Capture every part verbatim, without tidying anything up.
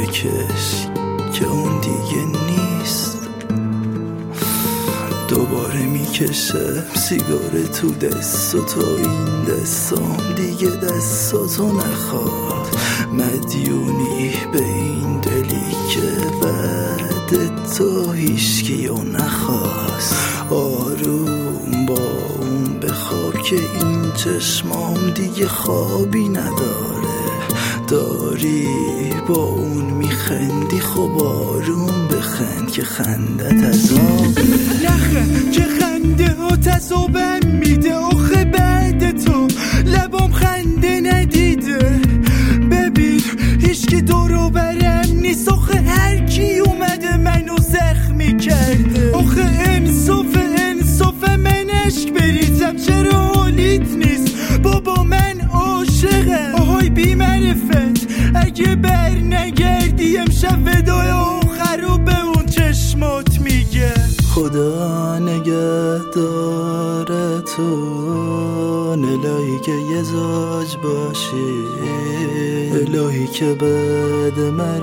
بکش که اون دیگه نیست. دوباره میکشم سیگار تو دست و تا این دستام دیگه دستاتو نخواد. مدیونی به این دلی که بعد تو هیچکیو نخواست. آروم با اون بخواب که این چشمام دیگه خوابی نداره. داری با اون میخندی خب آروم بخند که خندت عذابه. نخه که خنده ها تذابم میده آخه بعد تو لبام خنده ندیده. ببین هیچکی دورو برم نیست آخه هر کی اومده منو زخمی کرده. آخه انصاف انصاف من عشق بریزم چرا حالیت نیست بابا من عاشقم. آهای بی معرفت اگه بر نگردی امشب ودای آخر رو به اون چشمات میگه. خدا نگه داره تو الهی که یه زاج باشی. الهی که بعد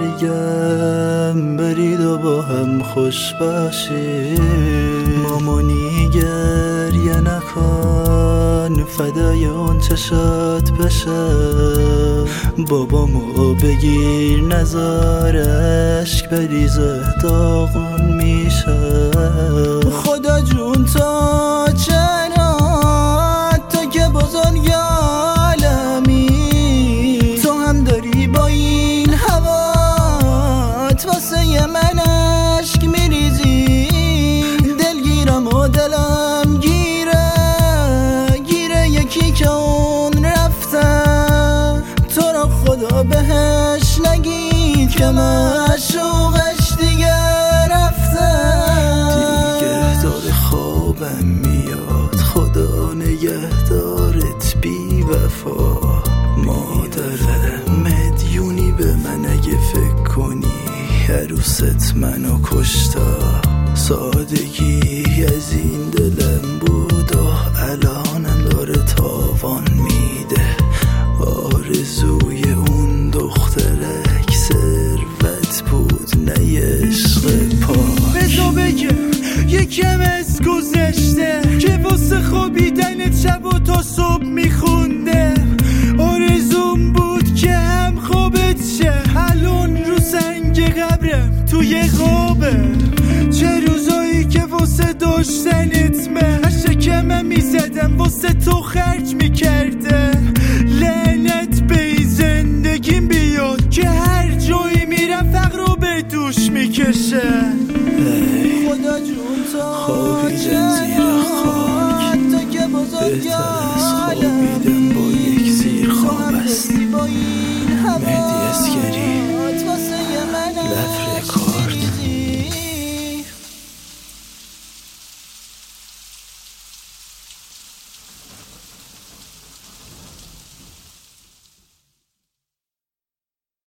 مرگم برید و با هم خوش باشی. مامانی گریه نکن فدای اون چشات بشه. بابامو بگیر نزار عشق بریزه داغون میشه. خدا جون تا چرا تو که بزرگ عالمی تو هم داری با این هوات واسه من عشق میریزی. دلگیرم و دلم گیره گیره یکی که اون رفته. تو را خدا بهش نگید که معشوقش دیگه رفته. دیگه داره خوابم میاد خدا نگهدارت بی وفا. مادر مدیونی به من اگه فکر کنی عروست منو کشتا. سادگی از این دلم بود و الانم داره تاوان میده. آرزوی اون دخترک ثروت بود نه عشق پا. بذار بگم یکم از گذشته که واسه خوابیدنت شب و تا صبح میخوندم. آرزوم بود که هم خوابت شه الان رو سنگ قبرم توی خوابه. چه روزایی که واسه داشتنت من شکمم میزدم واسه تو خرج میکردم. لعنت به زندگیم بیاد که هر جایی میرم فقر رو به دوش میکشه. خدا جون تا خوابیدن زیر خاک بهتر از خوابیدن با یک زیر خواب است.